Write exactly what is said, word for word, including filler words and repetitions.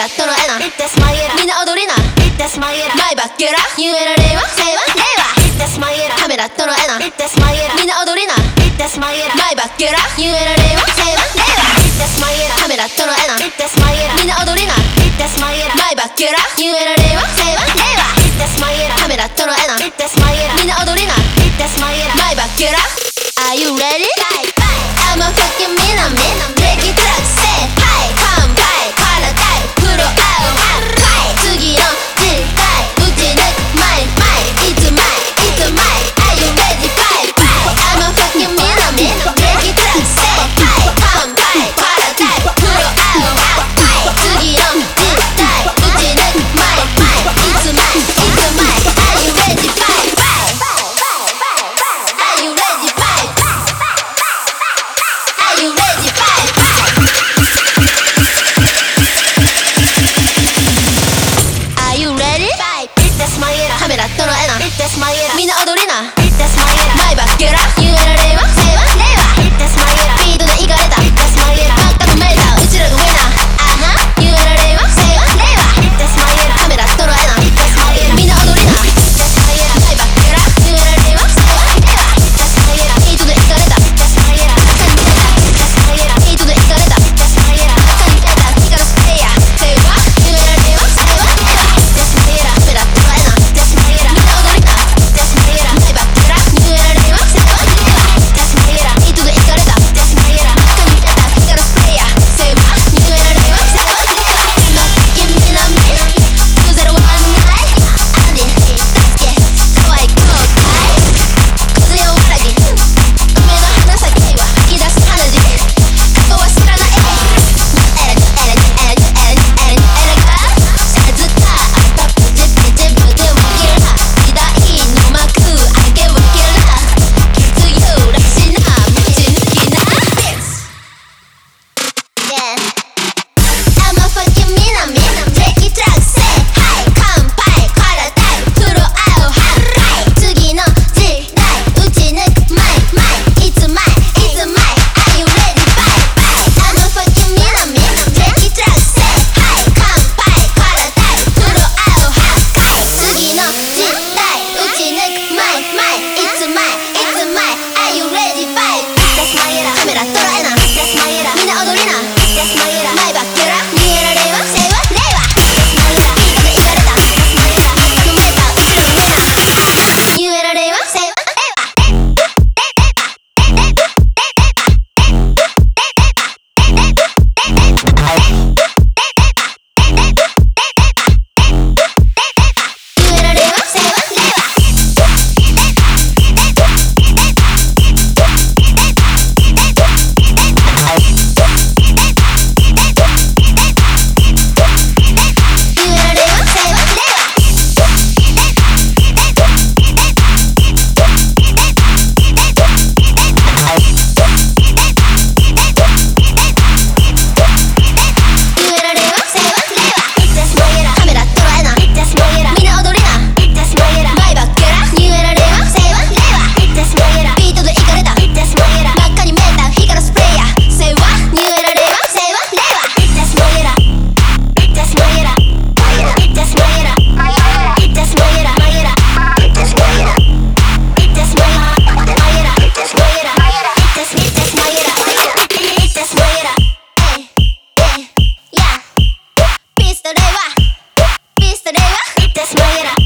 ラとのエナみんな踊りなマイバッゲラ言えられは平和令和カメラとのエナみんな踊りなマイバッゲラ言えられは平和令和カメラとのエナみんな踊りなマイバッゲラ言えられは平和令和カメラとのエナみんな踊りなマイバッゲラ Are you ready? I'm a fucking Minami Break it up, say hi Come by, 体プロアウト次の時代打ち抜くマイマイ It's mine, it's mine Are you ready? Bye, bye I'm a fucking Minami Break it up, say hi Come by, 体プロアウト次の時代打ち抜くマイマイ It's mine, it's mine Are you ready? Bye, bye Are you ready? Bye Are you ready? Bye Are you ready? カメラとのエナみんな踊りなマイバッゲラ言えられは平和令和ビートでいかれた真っ赤のメーターうちらがウィナーあは言えられは平和令和カメラとのエナみんな踊りなマイバッゲラ言えられは平和令和ビートでいかれたビートでいかれた赤に出た光のスプレーヤー平和言えられは平和令和カメラとのエナみんな踊りなマイバッゲラ言えられは平和令和ビートでいかれた赤に出た光のスプレーヤー平和言えられは平和令和今君の目にゼロワンナイアンディ助け可愛い後悔小強わらぎ梅の花咲きは吹き出す花火過去は知らないエレンエレンエレンエレンエレンエレンが静かあったプチプチブチを切るな時代の幕開けを切るな必要らしな道抜きな Yeah I'm a fucking Minami Take it track say hi 乾杯体プロアウト次の時代打ち抜くマイマイ It's mine, it's mine Are you ready? Bye, bye I'm a fucking Minami Take it track say hi 乾杯体プロアウト次の時代打ち抜くマイマイ It's mine, it's mine Are you ready? Bye カメラとのエナみんな踊りなマイバッゲラ言えられは平和令和ビートでいかれた赤のメーターうちらのウィナー言えられは平和ピストレイはピストレイは